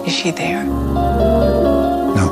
Is she there? No.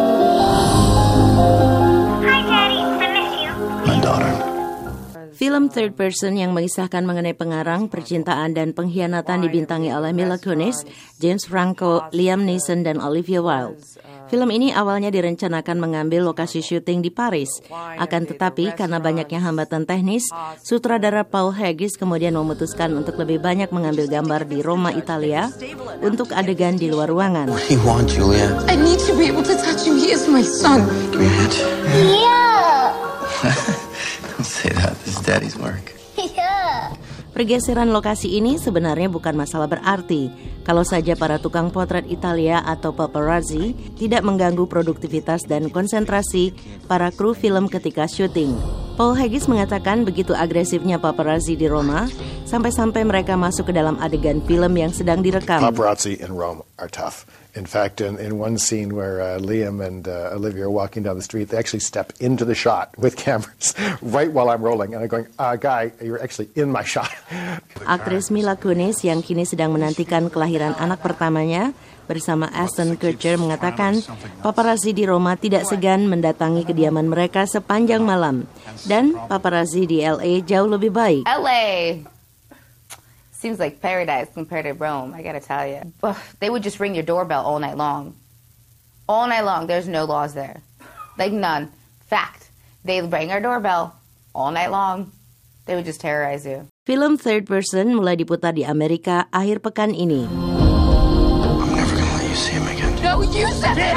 Hi, Daddy. I miss you. My daughter. Film third person yang mengisahkan mengenai pengarang, percintaan, dan pengkhianatan dibintangi oleh Mila Kunis, James Franco, Liam Neeson, dan Olivia Wilde. Film ini awalnya direncanakan mengambil lokasi syuting di Paris. Akan tetapi, karena banyaknya hambatan teknis, sutradara Paul Haggis kemudian memutuskan untuk lebih banyak mengambil gambar di Roma, Italia, untuk adegan di luar ruangan. What do you want, Julia? I need to be able to touch him. He is my son. Give me a hand. Yeah. Don't say that. This is Daddy's work. Yeah. Pergeseran lokasi ini sebenarnya bukan masalah berarti, kalau saja para tukang potret Italia atau paparazzi tidak mengganggu produktivitas dan konsentrasi para kru film ketika syuting. Paul Haggis mengatakan begitu agresifnya paparazzi di Roma, sampai-sampai mereka masuk ke dalam adegan film yang sedang direkam. Paparazzi in Rome are tough. In fact, in one scene where Liam and Olivia are walking down the street, they actually step into the shot with cameras right while I'm rolling. And I'm going, guy, you're actually in my shot. Aktris Mila Kunis yang kini sedang menantikan kelahiran anak pertamanya bersama Ashton Kutcher mengatakan paparazzi di Roma tidak segan mendatangi kediaman mereka sepanjang malam. Dan paparazzi di LA jauh lebih baik. LA seems like paradise compared to Rome, I gotta tell you. They would just ring your doorbell all night long. All night long, there's no laws there. Like none. Fact. They rang our doorbell all night long. They would just terrorize you. Film third person mulai diputar di Amerika akhir pekan ini. I'm never gonna let you see him again. No, you said it.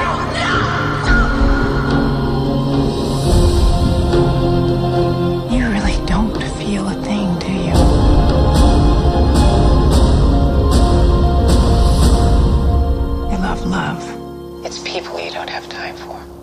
You really don't feel a thing, do you? You love love. It's people you don't have time for.